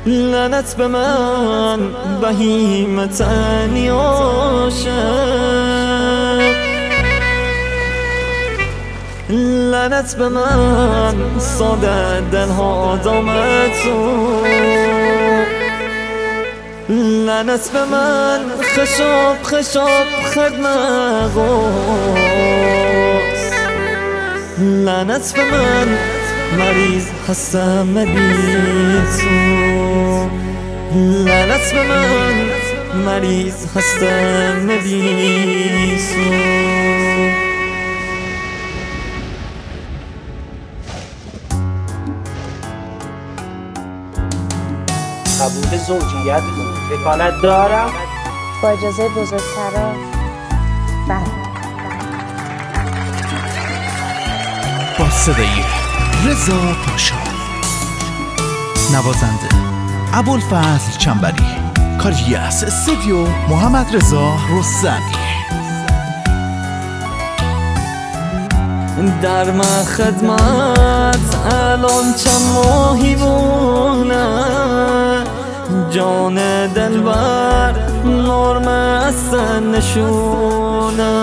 لعنت به من بهیمتنی عاشق، لعنت به من ساده دلها دامت تو، لعنت به من خشاب خشاب خدمت غوث، لعنت به من مریض هستم بی تو، لعنت به من مریض هستم بی تو. قبول زوجیت وکالت دارم با اجازه بزرگترا. بله. با صدای رضا پاشا، نوازنده ابوالفضل چنبری، کارگردانی استودیو محمد رضا رستمی. در من خدمت الان چند ماهی بونه، جان دلبر نرم است نشونه،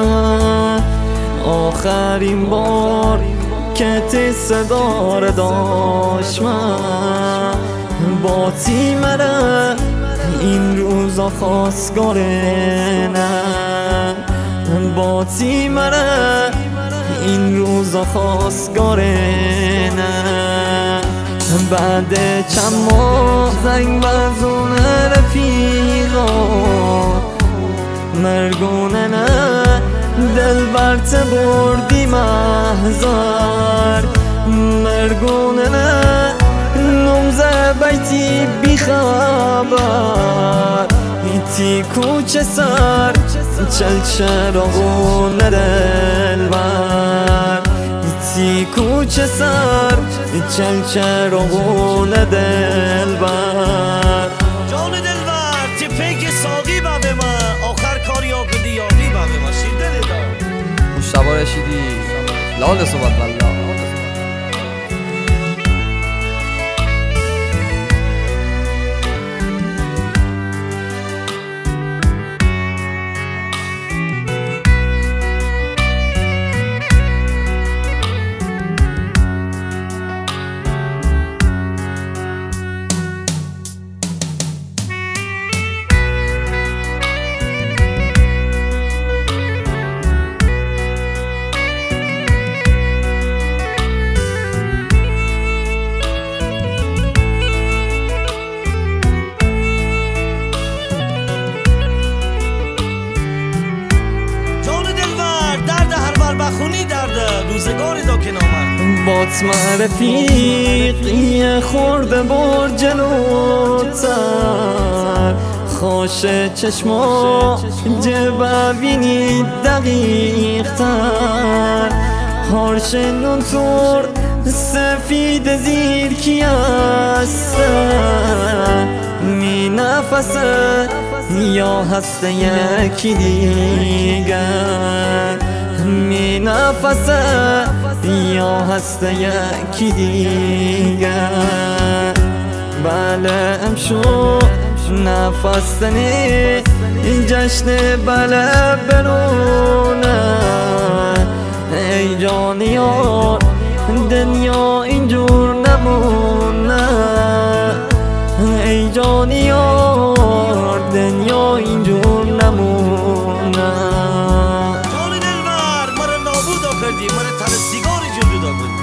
آخرین بار که تی صدا را داشت من با تی مره این روزا خواستگاره، نه با تی مره این روزا خواستگاره، نه بعد چند ماه زنگ بزونه رفیقا مرگونه، نه دل برت بردی محضر مرگونه، نه نمزه بیتی بی خبر ایتی کوچه سر چل چراغونه دل بر ایتی کوچه سر چل چراغونه دل بر. جان دلبر تی پیک ساقی با به ما آخر کاری ها کدی یاقی با به ما شیده لیدا مشتبه رشیدی لال صحبت والله. خونی درده روزگاری دا که نامرد باطمه رفیقی خورده بر جلوتر، خوش چشما جبه بینی دقیق تر، هارش نون تور سفید زیر کی هسته می نفسه یا هسته یکی دیگر، می نفسه یا هسته یکی دیگر. بله امشو نفستنی جشن بله برونه، ای جان یار دنیا اینجور نمونه، ای جان یار دنیا اینجور نمونه. من تر سیگاری جلو دا بود.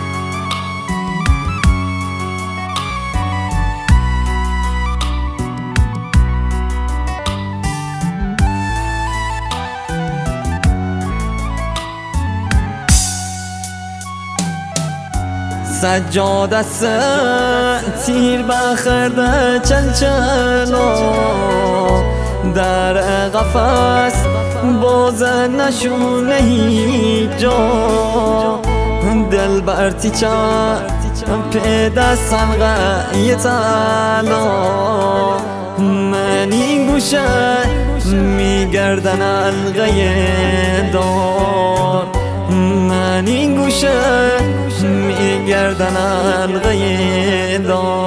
سجاده تیر بخرده چلچلا در قفس باز نشونه هیچ جا، دل برتی چا پیدا سنغه یه تلا، من این گوشه میگردن الغه دار، من این گوشه میگردن الغه دار.